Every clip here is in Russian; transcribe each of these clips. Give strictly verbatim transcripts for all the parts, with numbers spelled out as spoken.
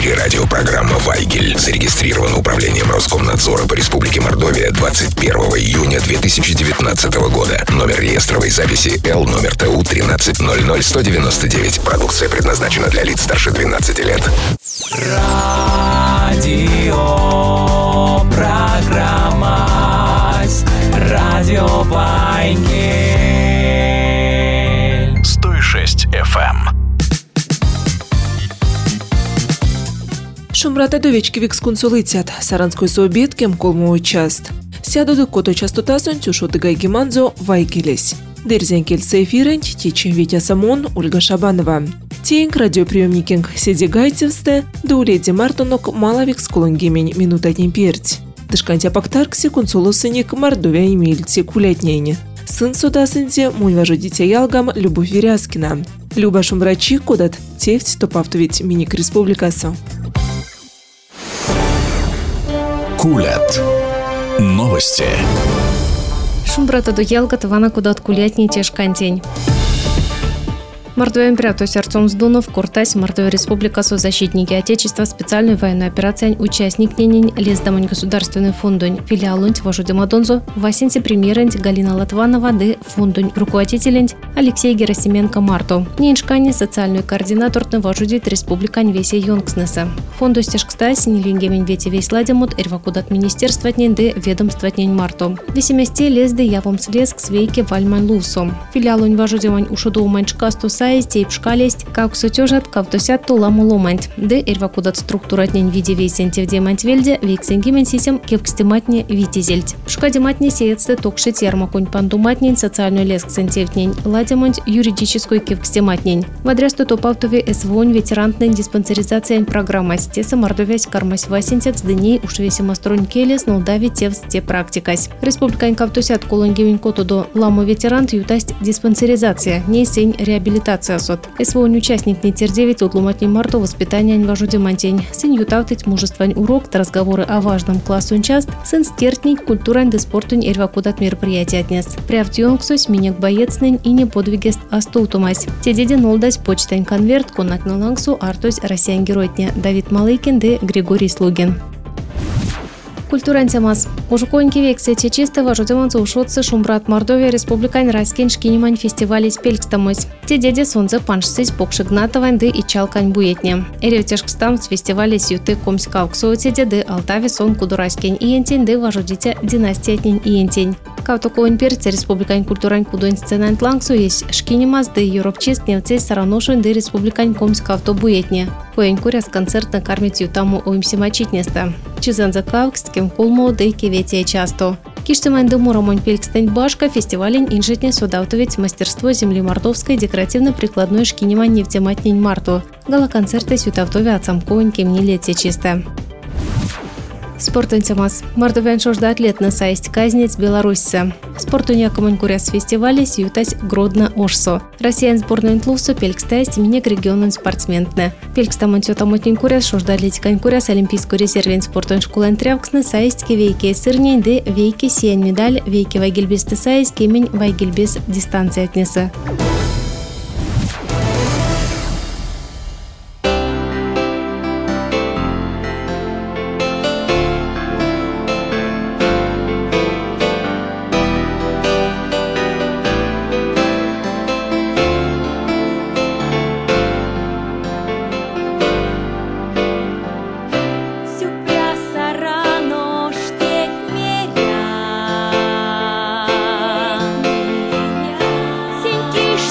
эфире радиопрограмма «Вайгель». Зарегистрирована управлением Роскомнадзора по Республике Мордовия двадцать первого июня две тысячи девятнадцатого года. Номер реестровой записи Л номер Т У тринадцать ноль ноль сто девяносто девять. Продукция предназначена для лиц старше двенадцати лет. Радио программа Радио Вайгель сто шесть эф эм. Шумрата довечки вікскунсулицят, Саранской сообеткем колмовой част. Сядуды кото частотасын тюшоты гайгиманзо вайгелес. Дерзенкель сейфирент, тичи Витя Самон, Ольга Шабанова. Тенк радиоприемникинг седи гайцевсте, да уледи мартонок малавик сколонгемень минута темперть. Дышкантя пактаркси консулосыник Мордовия Емельти кулятнейни. Сын содасынде муньважу дитя ялгам Любовь Веряскина. Люба шумрачи кодат тефть топавтовить миник республикаса. Кулят. Новости. Шумбрата до ялгат вана кудат кулятни тешкантень. Мордовия император сердцом сдунов, Куртась, Мордовия Республика, созащитники Отечества, специальной военной операции, участник ненень, лездамонь государственный фондунь, филиалунь, вожуде Мадонзо, Васенти премьерент, Галина Латванова, де фондунь, руководителент, Алексей Герасименко Марто, неньшкани, социальный координатор, вожудит республикань весе Йонгснеса. Фонду стежкстась, нелингемень вети весь ладемут, эрвакудат министерства тнень, де ведомства тнень Марто. Весеместе лезды явом слезк свейки вальмань лусом. Филиалунь вожудевань ушуду манчкасту Тейп шкалесть, как сутежат, как досят туламу ломать. Де эрвакудат структуратнень виде весентив демантвельде, вексенгимен сисем кевкстематне витизельдь. Шкадематне сеецте токши термокунь пандуматнень, социальную леск сентевтнень, ладемонь юридическую кевкстематнень. Вадрясту топавтове эсвонь ветерантнень диспансеризация программа стеса мордовясь кармась васентец дней уж весемостронь келес, нолдави тевс те практикась. Республикань кавтосят колонгивень котудо ламу ветерант ютасть диспансеризация, не сень реабилитация. Эсвонь участник не тердевить утлуматней Марто воспитания аньважуде мантень. Сын ютавтыть мужествань урок, разговоры о важном классун част, сын стертней культурань да спортунь эрвакудат мероприятия отнес. Прявт юнгсось минек боецнень и не подвигест астутумась. Те деди нолдась почтань конверт конак на лангсу артось россиян геройтня Давид Малыкин де Григорий Слугин. Культурантемас. Ужуконьки вексе чисто вожудеманцы ушотцы Шумбрат Мордовия Республикань Раскин шкинимань фестивалей спелькстамось. Те деди сонзе паншсыз покшигнатованды и чалкань буетне. Эревтешкстам с фестивалей сюты комскауксуоте деды Алтави сон кудураскень иентень де вожудите династиятнень иентень. Кавтокоин перце Республикань культурань кудонь сценант лангсу есть шкинимас де европчист невцей сараношен де Республикань комскавто буетне. Коень куряс концертно кармить ютаму оимсимачитнеста. Чизанза кавкст кем колмо де кеветия часто. Киштемайн де мурамонь пелькстень башка фестивалень инжитне судавтовец мастерство земли мордовской декоративно-прикладной шкинимань нефтематнень Марту. Гала-концерты сютавтове отсамковань кемни летия чисто. Спортантемас. Мордовян шожда атлет на сайсть казнец Беларусьса. Спортуня коммункуряс фестивале сютась Гродно Ошсо. Россиян сборную интлусу пелькстасть минек регионен спортсментне. Пелькстамон тетамотнин куряс шожда атлетикань куряс олимпийскую резервен спортун школен трявксна сайсть вейке сырнень де вейке сиен медаль вейке вайгельбес те сайсть кемень вайгельбес дистанция отнеса. Тишь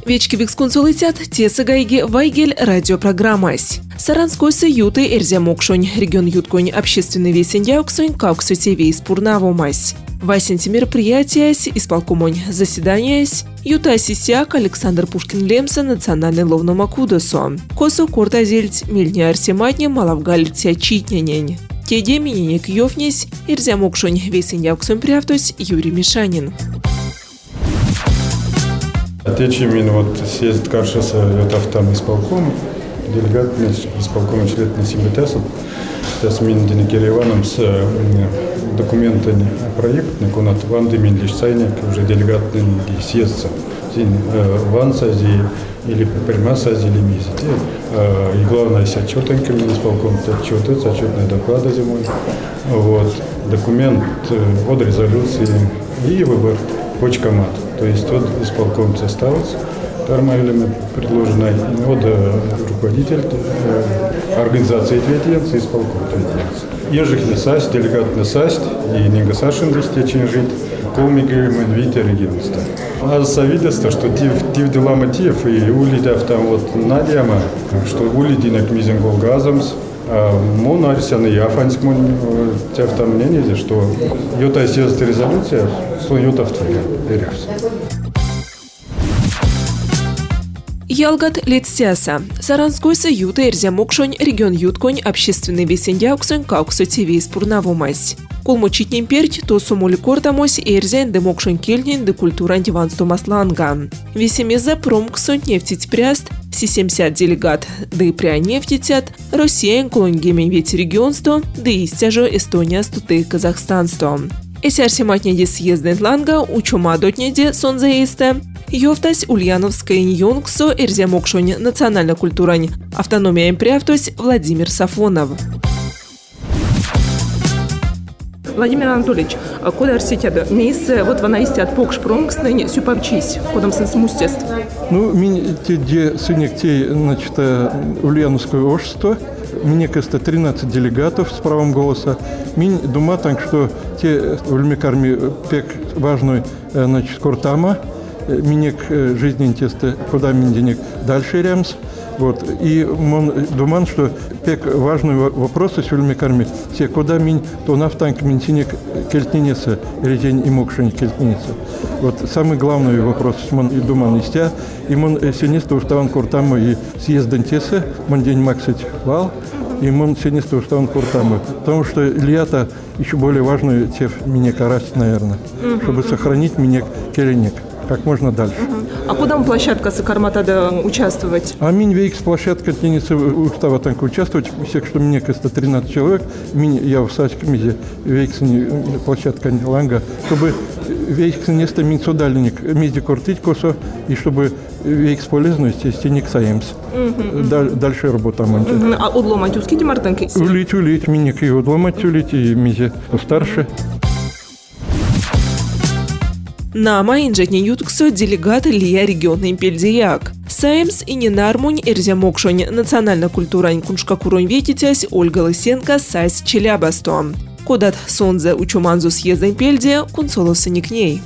Вечки виксконсулитят теса гайги вайгель радиопрограммась. Саранскойсы юты эрзямокшонь регион ютконь общественный весен яуксонь кауксу тевей спурнавомась. Васенти мероприятиясь, исполкомонь заседаниясь, юта сисяк Александр Пушкин-Лемса национальный ловномакудосо. Косо кортазельть мильня арсематня малавгальтя читнянень. Теде миненек ёвнесь, эрзямокшонь весен яуксонь прявтось Юрий Мишанин. Течи мин вот съезд каршаса ютав там исполком, делегат исполком член симбитесов, тес мин денекереваном с документами проектный кунат ванды мин лишь сайник уже делегатный съездца. Ванса зи или примаса зи или мизи. И главное с отчетами исполком, отчеты, отчетные доклады зимой. Вот документ от резолюции и выбор почкомат. То есть от исполком составится нормально предложено от руководителя организации ответственности исполком ответственности. Ежик састь, делегат састь и нега Сашин десятичный жить, колмиги менвите регионста. А завидоство, что тив дела мотив и улидав там вот надяма, что улидинок мизингол газомс, мон арсяны яфанск мон тяв там мнение, что юта съезд резолюция, что юта в твоя перевс. Ялгат летсяса. Саранскойсы юта эрзямокшонь регион ютконь общественный весен яуксонь кауксу тевей спурнавомась. Колмочитнем перть то сумули кортамось эрзян демокшонь кельнин де культура антивансту масланга. Весемеза промксонь нефтить пряст, си семьдесят делегат, да и пря нефтитят, Россия колонгемен ведь регионсто, да и стяжо Эстония стуты Казахстансто. Эсярсиматнеде съездный ланга учума дотнеде сонзаисте, Йовтась Ульяновская ньонгсо эрзямокшонь национальная культурань, автономия импрявтось Владимир Сафонов. Владимир Анатольевич, куда арсетяда? Месяц вот вона исти от покшпронгсны сюпавчись, кодом сын смустест. Ну, мин те де сынек те, значит, Ульяновское общество, мне кажется, тринадцать делегатов с правом голоса. Мин дума так, что те ульмекарми пек важной, значит, кортама, минек жизнь интересна, куда мин денег дальше рямс. Вот. И он думает, что пек важный вопрос с ульмекарми, все куда мин, то нафтанк мин синек кельтнинеса, резень и мокшень кельтнинеса. Вот самый главный вопрос, он и думан истя, и он синеста уставан куртаму и съезден теса, он день максить вал, и он синеста уставан куртаму. Потому что лето еще более важный теф минек арасть, наверное, угу. Чтобы сохранить минек келенек как можно дальше. Угу. А куда площадка с карматада участвовать? А мин вейкс площадка тенниса устава танка участвовать. Все, что мне кажется тринадцать человек, мин я в сачке мизе вейкс площадка ланга, чтобы вейкс не ста мин содальник мизе кортить косо и чтобы вейкс полезность стеник саемс. Дальше работа манти. А удломать уските мартанки? Улить улить миник и удломать улить и мизе постарше. Нама инжетни ютксо делегат Лия регионный импельдияк. Саемс и ненармунь эрзямокшонь национальная культурань куншкакурунь ветитясь Ольга Лысенко сайс Челябасто. Кодат сонзе учуманзу съезда импельдия кунсолосы не к ней.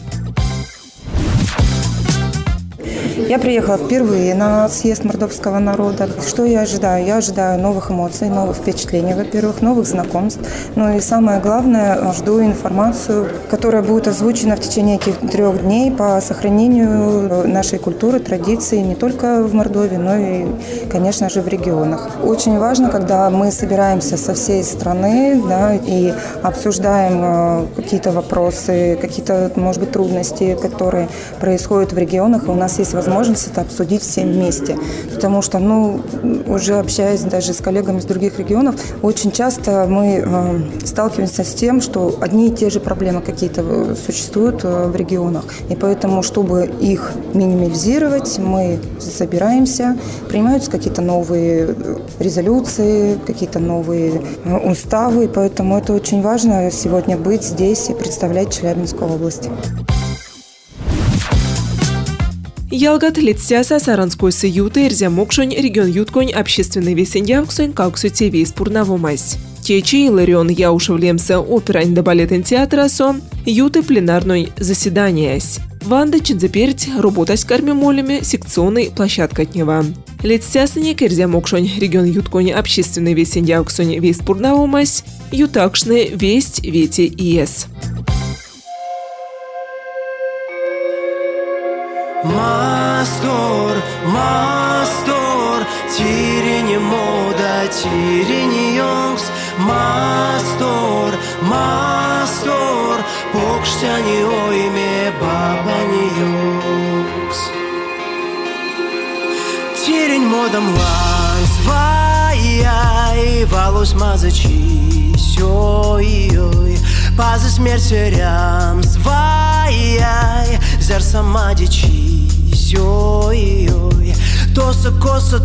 Я приехала впервые на съезд мордовского народа. Что я ожидаю? Я ожидаю новых эмоций, новых впечатлений, во-первых, новых знакомств. Ну и самое главное, жду информацию, которая будет озвучена в течение этих трех дней по сохранению нашей культуры, традиций не только в Мордовии, но и, конечно же, в регионах. Очень важно, когда мы собираемся со всей страны, да, и обсуждаем какие-то вопросы, какие-то, может быть, трудности, которые происходят в регионах, и у нас есть возможность это обсудить всем вместе. Потому что, ну, уже общаясь даже с коллегами из других регионов, очень часто мы э, сталкиваемся с тем, что одни и те же проблемы какие-то существуют э, в регионах. И поэтому, чтобы их минимизировать, мы собираемся, принимаются какие-то новые резолюции, какие-то новые э, уставы. И поэтому это очень важно сегодня быть здесь и представлять Челябинскую область. Ялгат летсяса Саранскойсы юты эрзямокшонь регион ютконь общественный весен яуксонь кауксу тевей спурнавомась. Течи Иларион Яушев Лемса оперань да балетен театрасо юты пленарной заседаниясь. Ванда Чинзаперть работа с кармимолями секционной площадка Тнева. Летстясыне керзя мокшонь регион юткони общественный весен явксонь весть пурнаумась, ютакшны весть вети ИС. Мастор, мастор, тирени мода, тирени йонкс. Мастор, мастор, покштяни ойме бабани йонкс. Тирень модам ланс, вай-яй, валус мазачи, сёй-ой. Пазы смерти рям, свай-яй, зер самадичи, сёй-ой. Тоса коса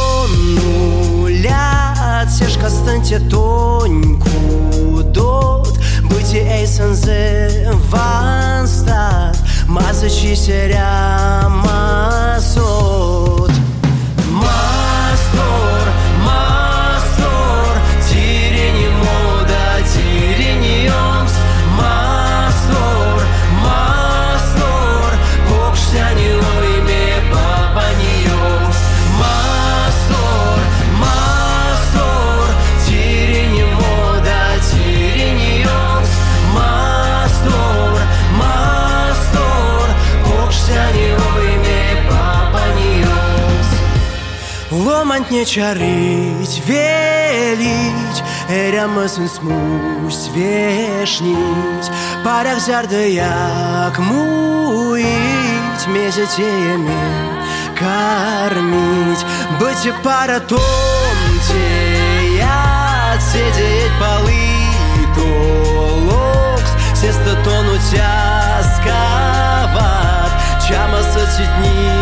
тонуля, сешка станьте тоньку дот. Быть эйсензе ванстат, мазачи серя масот. Мастор, мастор, тирени мода, тирени йонкс. Мастор, мастор, покштяни ойме бабани йонкс. Мастор, мастор, тирени мода, тирени йонкс. Мастор, мастор, покштяни ойме бабани йонкс. Ломать не чарить, велить, эрямысын смусь вешнить. Парях зярды як муить, месяцеями кормить. Быть и пара томте, я сидеть полы толокс. Сеста тонуть асковат, чама сотитни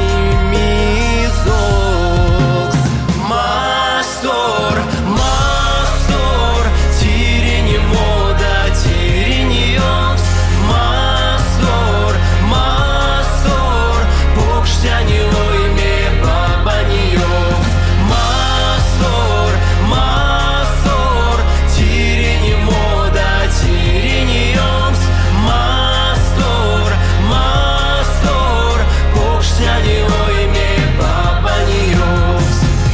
мизокс. Мастор, мастор, тирени мода, тирени йонкс. Мастор, мастор, покштяни ойме бабани йонкс. Мастор, мастор, тирени мода, тирени йонкс. Мастор, мастор, покштяни ойме бабани йонкс.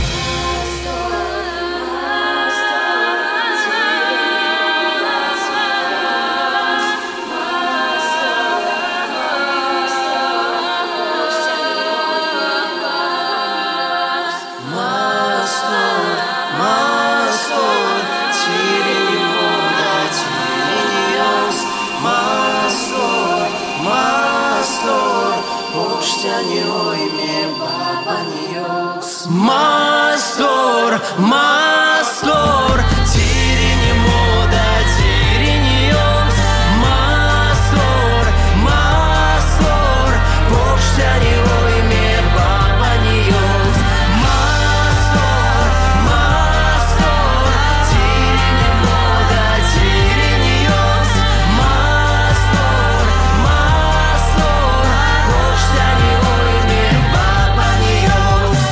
Мастор, мастор, тирени мода, тирени йонкс. Мастор, мастор, покштяни ойме бабани йонкс. Мастор, мастор, тирени мода, тирени йонкс. Мастор, мастор, покштяни ойме бабани йонкс. Мастор, мастор, тирени мода, тирени йонкс. Мастор, мастор, покштяни ойме бабани йонкс.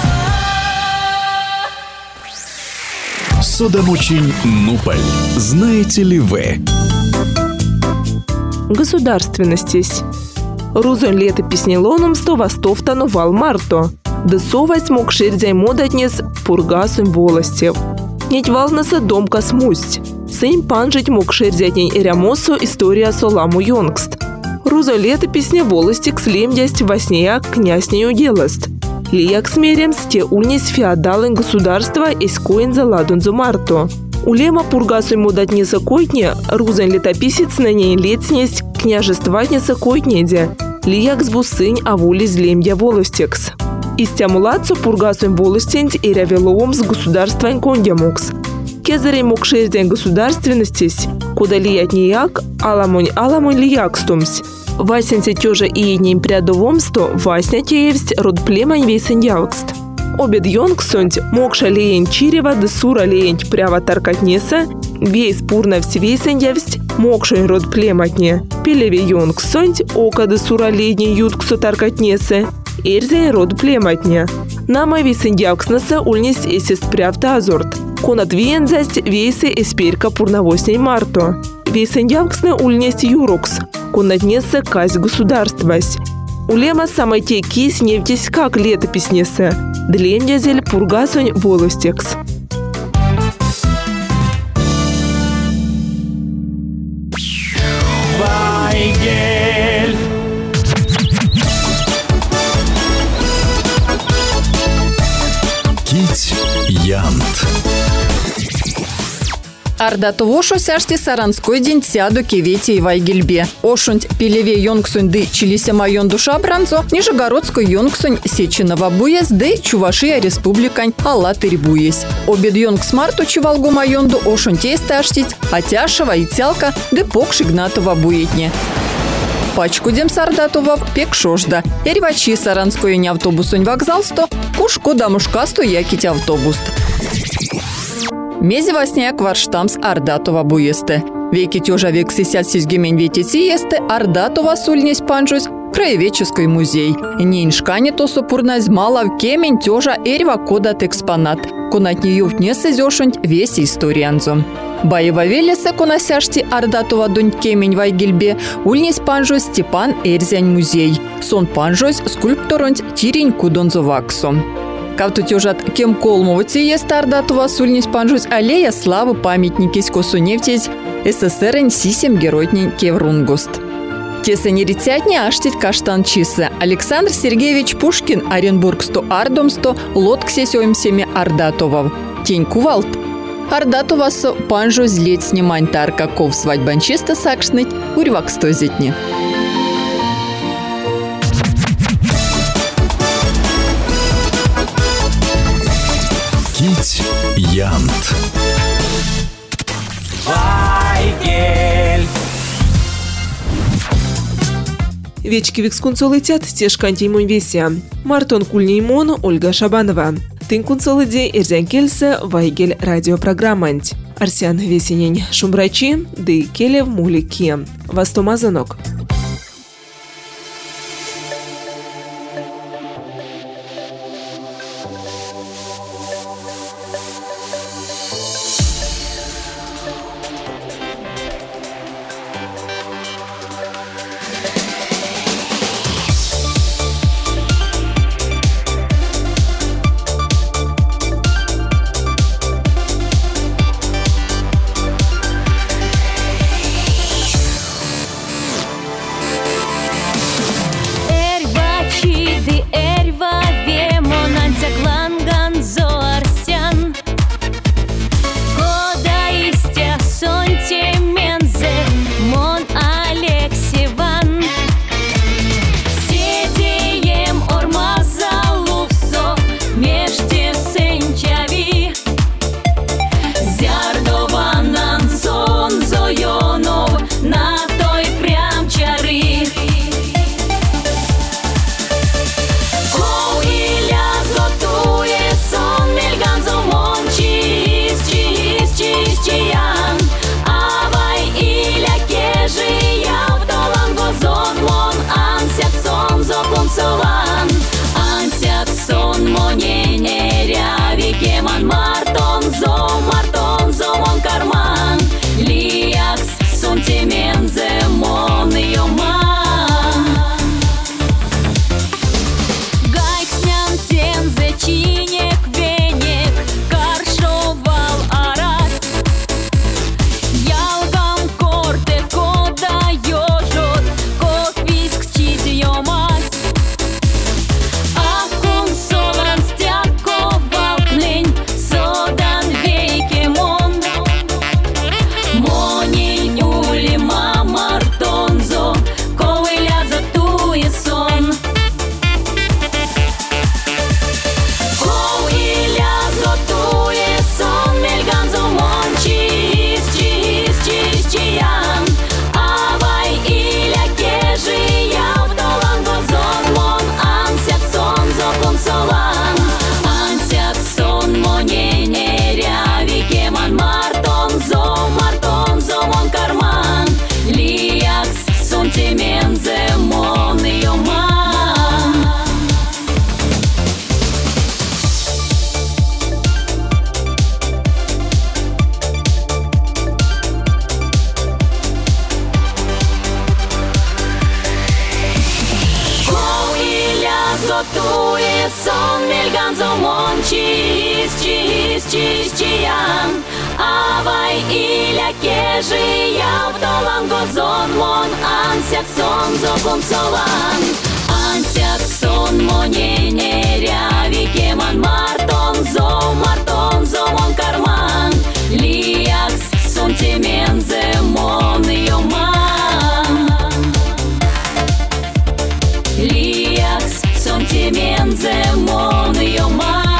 Судомучень Нуполь. Знаете ли вы? Государственностись. Рузон летописни лоном сто востофтану вал марто. Десовать мог ширдяй модатнес пургасым волостев. Нить валнаса домка смусть. Сын панжить мог ширдятень эрямосу история соламу йонкст. Рузо летописня волостик слемдясть воснеяк княснею делост. Лияк смерем сте ульнись феодалын государства эскоин за ладунзу марто. Улема пургасуй модатнеса койтне, рузон летописец на ней летснесть княжестватнеса койтнеде. Лияк сбусынь авули злемдя волостекс. Истямулацу пургасуем волостень и рявеловом с государствань кондямукс. Кезарей мог шердень государственностись, куда лиять нияк, аламонь аламонь лияк стумсь. Васенце тёжа и едним прядовомсто васня теевсть род племань весен явкст. Обед йонксонть мокша леень чирева да сура леень прява таркатнеса, вейс пурна всевесен явсть мокшень род плематне. Пелеве йонксонть ока да сура леень ютксо таркатнеса, эрзень род плематне. Нама весен явкснаса ульнись эсест прявта азорт. Конат виензасть вейсы эсперка пурнавосней марто. Весен явксна ульнись юрокс. Конатнеса казь государствась. Улема самайте кис невтесь как летописнесе. Длендязель пургасунь волостекс. Вайгель. Кить Янт. Ардату вошу сяшти саранской день сяду кевети и вайгельбе. Ошунть пелеве йонгсунь ды чилися майон душа бранзо, нижегородской йонгсунь сеченова буес ды чувашия республикань аллаты рибуес. Обед йонгс марту чувалгу майонду ошунтей сташтить, атяшева и тялка ды покш игнатова буетне. Пачку дем сардатував пек шожда. Эрвачи саранской не автобусунь вокзал сто, кушко дамушкасту якить автобус. Мези васняк варштамс Ардатова буесте. Веки тёжа век сисят сизгемень ветети есте Ардатова сульнесь панжусь краеведческий музей. Нейншкане то супурнась мала в кемень тёжа эрва кодат экспонат. Конат нею втнес изёшунь весь историанзом. Баева велесе коносяшти Ардатова дунь кемень вайгельбе ульнесь панжусь Степан Эрзянь музей. Сон панжусь скульпторонь тирень кудонзоваксом. Кавту тёжат кем колмовати есть Ардатова сульнись панжусь аллея славы памятники скосуневтесь СССР сисем геройнень кеврунгуст. Тесени рецятни аштить каштан чисы. Александр Сергеевич Пушкин Оренбург сто ардомсто лодк сесёемсеме Ардатовов. Тень кувалт. Ардатова со панжусь лет снимань таркаков свадьбанчиста сакшныть урвак сто зетни. Кить Янт. Вайгель. Вечки викскунцо летят, стежканти мон веся. Мартон Кульнеймон, Ольга Шабанова. Тынкунцо леди Эрзян Кельсе, Вайгель радиопрограммант. Арсян Весенень Шумрачи, Ды Келев Мулики. Вастомазанок. чиз, чиз, чиз, чиян. Авай иля кежи яв долан гозон мон ансяк сон зобум солан. Ансяк сон монене ряви кеман мартон зо, мартон зо мон карман. Лиякс сон темензе мон йоман. Лиякс сон темензе мон йоман.